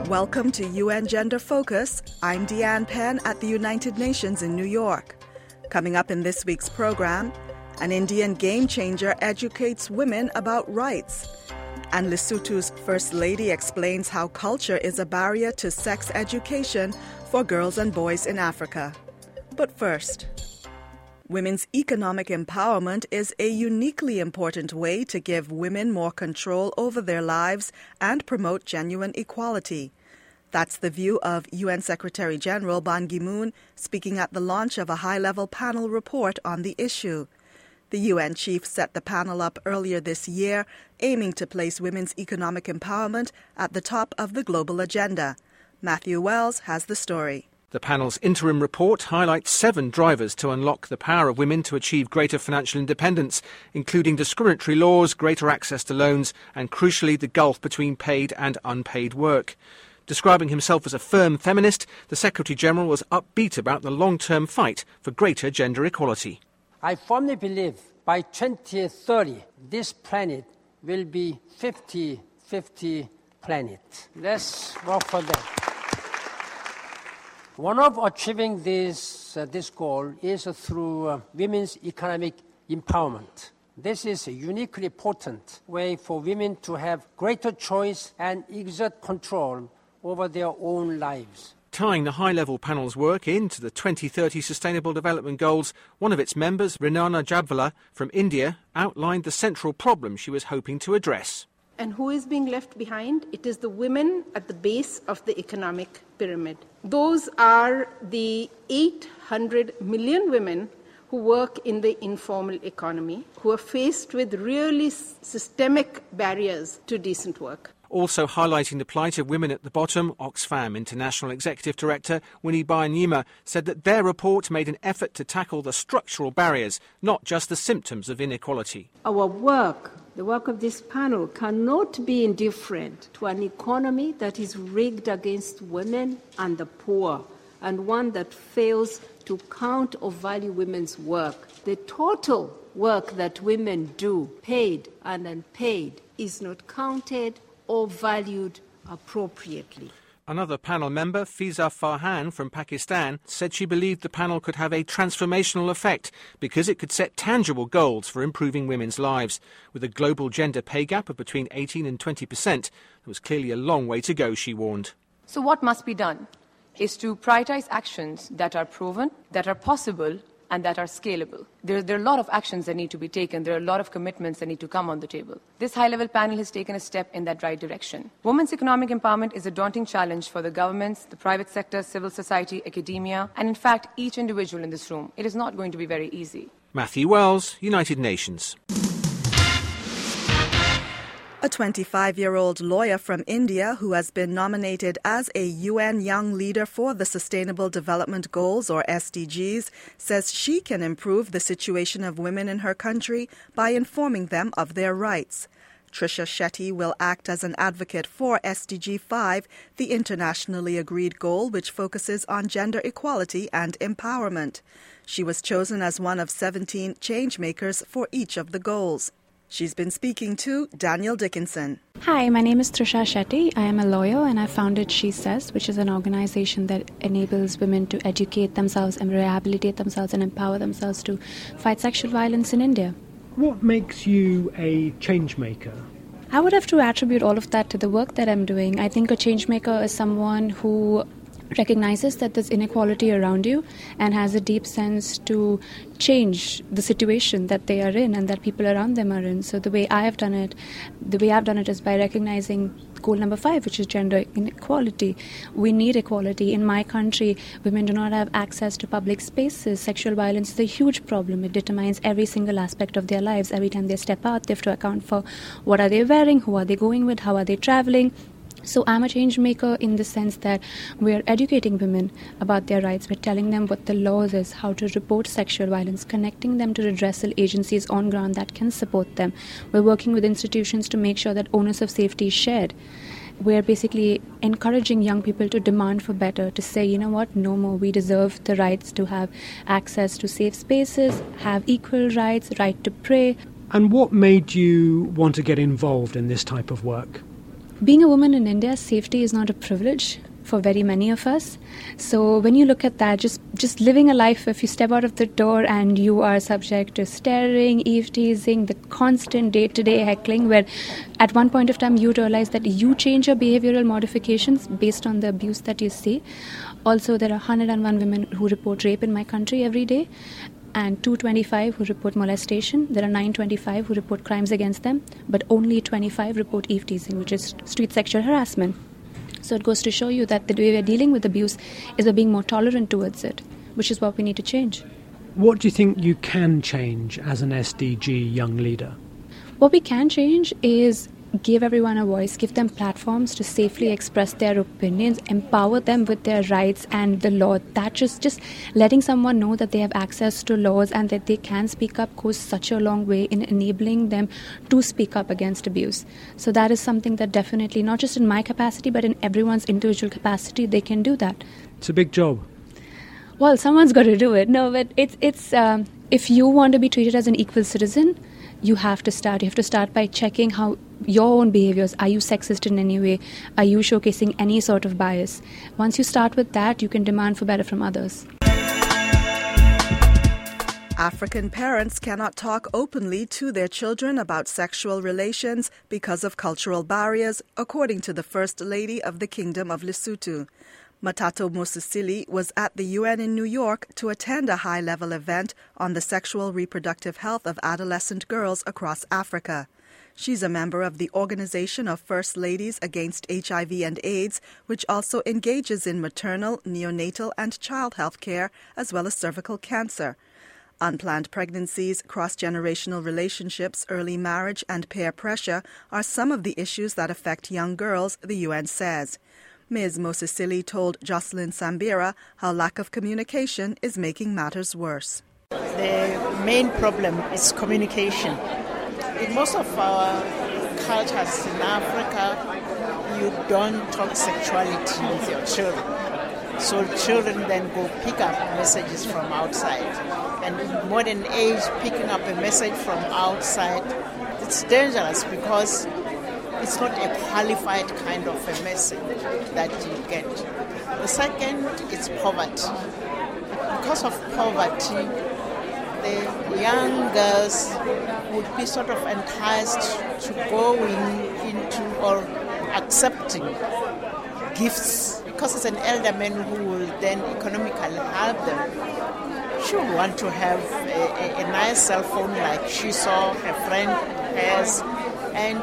Welcome to UN Gender Focus. I'm Deanne Penn at the United Nations in New York. Coming up in this week's program, an Indian game changer educates women about rights. And Lesotho's First Lady explains how culture is a barrier to sex education for girls and boys in Africa. But first, women's economic empowerment is a uniquely important way to give women more control over their lives and promote genuine equality. That's the view of UN Secretary General Ban Ki-moon speaking at the launch of a high-level panel report on the issue. The UN chief set the panel up earlier this year, aiming to place women's economic empowerment at the top of the global agenda. Matthew Wells has the story. The panel's interim report highlights 7 drivers to unlock the power of women to achieve greater financial independence, including discriminatory laws, greater access to loans, and crucially the gulf between paid and unpaid work. Describing himself as a firm feminist, the Secretary-General was upbeat about the long-term fight for greater gender equality. I firmly believe by 2030, this planet will be 50-50 planet. Let's work for that. One of achieving this goal is through women's economic empowerment. This is a uniquely potent way for women to have greater choice and exert control over their own lives. Tying the high-level panel's work into the 2030 Sustainable Development Goals, one of its members, Renana Jadvala from India, outlined the central problem she was hoping to address. And who is being left behind? It is the women at the base of the economic pyramid. Those are the 800 million women who work in the informal economy, who are faced with really systemic barriers to decent work. Also highlighting the plight of women at the bottom, Oxfam International Executive Director Winnie Byanyima said that their report made an effort to tackle the structural barriers, not just the symptoms of inequality. Our work, the work of this panel, cannot be indifferent to an economy that is rigged against women and the poor, and one that fails to count or value women's work. The total work that women do, paid and unpaid, is not counted or valued appropriately. Another panel member, Fiza Farhan from Pakistan, said she believed the panel could have a transformational effect because it could set tangible goals for improving women's lives. With a global gender pay gap of between 18 and 20%, there was clearly a long way to go, she warned. So what must be done is to prioritize actions that are proven, that are possible, and that are scalable. There are a lot of actions that need to be taken. There are a lot of commitments that need to come on the table. This high-level panel has taken a step in that right direction. Women's economic empowerment is a daunting challenge for the governments, the private sector, civil society, academia, and in fact, each individual in this room. It is not going to be very easy. Matthew Wells, United Nations. A 25-year-old lawyer from India who has been nominated as a UN Young Leader for the Sustainable Development Goals, or SDGs, says she can improve the situation of women in her country by informing them of their rights. Trisha Shetty will act as an advocate for SDG 5, the internationally agreed goal which focuses on gender equality and empowerment. She was chosen as one of 17 changemakers for each of the goals. She's been speaking to Daniel Dickinson. Hi, my name is Trisha Shetty. I am a lawyer and I founded She Says, which is an organization that enables women to educate themselves and rehabilitate themselves and empower themselves to fight sexual violence in India. What makes you a change maker? I would have to attribute all of that to the work that I'm doing. I think a change maker is someone who recognizes that there's inequality around you and has a deep sense to change the situation that they are in and that people around them are in. So the way I've done it is by recognizing goal number 5, which is gender inequality. We need equality. In my country, women do not have access to public spaces. Sexual violence is a huge problem. It determines every single aspect of their lives. Every time they step out, they have to account for what are they wearing, who are they going with, how are they traveling. So I'm a change maker in the sense that we're educating women about their rights. We're telling them what the laws is, how to report sexual violence, connecting them to redressal agencies on ground that can support them. We're working with institutions to make sure that onus of safety is shared. We're basically encouraging young people to demand for better, to say, you know what, no more. We deserve the rights to have access to safe spaces, have equal rights, right to pray. And what made you want to get involved in this type of work? Being a woman in India, safety is not a privilege for very many of us. So when you look at that, just living a life, if you step out of the door and you are subject to staring, eve-teasing, the constant day-to-day heckling, where at one point of time you realize that you change your behavioral modifications based on the abuse that you see. Also, there are 101 women who report rape in my country every day, and 225 who report molestation. There are 925 who report crimes against them, but only 25 report eve-teasing, which is street sexual harassment. So it goes to show you that the way we're dealing with abuse is by being more tolerant towards it, which is what we need to change. What do you think you can change as an SDG young leader? What we can change is give everyone a voice, give them platforms to safely express their opinions, empower them with their rights and the law. That just letting someone know that they have access to laws and that they can speak up goes such a long way in enabling them to speak up against abuse. So that is something that definitely, not just in my capacity, but in everyone's individual capacity, they can do that. It's a big job. Well, someone's got to do it. No, but it's if you want to be treated as an equal citizen, you have to start by checking how your own behaviors. Are you sexist in any way? Are you showcasing any sort of bias? Once you start with that, you can demand for better from others. African parents cannot talk openly to their children about sexual relations because of cultural barriers, according to the First Lady of the Kingdom of Lesotho. Matato Mosisili was at the UN in New York to attend a high-level event on the sexual reproductive health of adolescent girls across Africa. She's a member of the Organization of First Ladies Against HIV and AIDS, which also engages in maternal, neonatal and child health care, as well as cervical cancer. Unplanned pregnancies, cross-generational relationships, early marriage and peer pressure are some of the issues that affect young girls, the UN says. Ms. Mosisili told Jocelyn Sambira how lack of communication is making matters worse. The main problem is communication. In most of our cultures in Africa, you don't talk sexuality with your children. So children then go pick up messages from outside. And in modern age, picking up a message from outside, it's dangerous because it's not a qualified kind of a message that you get. The second is poverty. Because of poverty, the young girls would be sort of enticed to go into or accepting gifts because it's an elder man who will then economically help them. She would want to have a nice cell phone like she saw her friend has, and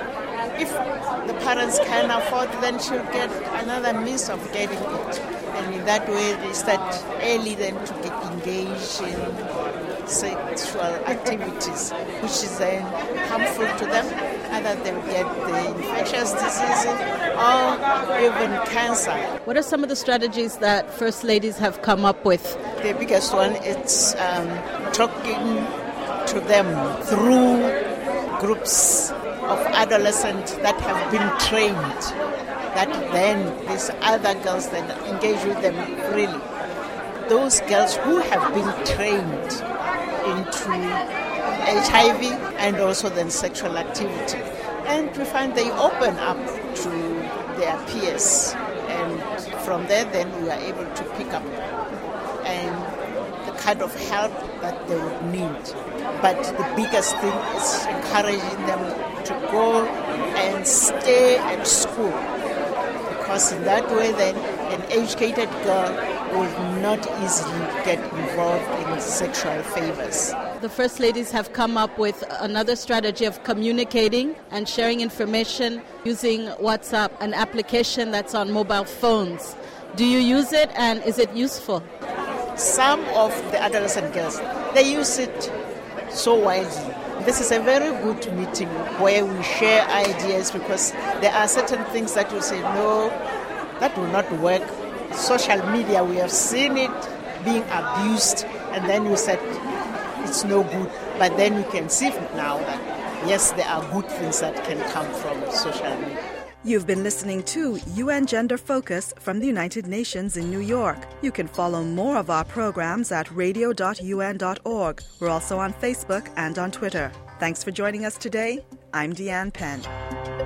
if the parents can afford, then she'll get another means of getting it. And in that way, they start early then to get engaged in sexual activities, which is then harmful to them. Either they'll get the infectious diseases or even cancer. What are some of the strategies that First Ladies have come up with? The biggest one is talking to them through groups of adolescents that have been trained, that then these other girls then engage with them freely. Those girls who have been trained into HIV and also then sexual activity. And we find they open up to their peers, and from there then we are able to pick up and the kind of help that they would need. But the biggest thing is encouraging them to go and stay at school, because in that way then an educated girl will not easily get involved in sexual favors. The First Ladies have come up with another strategy of communicating and sharing information using WhatsApp, an application that's on mobile phones. Do you use it, and is it useful? Some of the adolescent girls, they use it so widely. This is a very good meeting where we share ideas, because there are certain things that you say, no, that will not work. Social media, we have seen it being abused, and then we said it's no good. But then we can see now that, yes, there are good things that can come from social media. You've been listening to UN Gender Focus from the United Nations in New York. You can follow more of our programs at radio.un.org. We're also on Facebook and on Twitter. Thanks for joining us today. I'm Deanne Penn.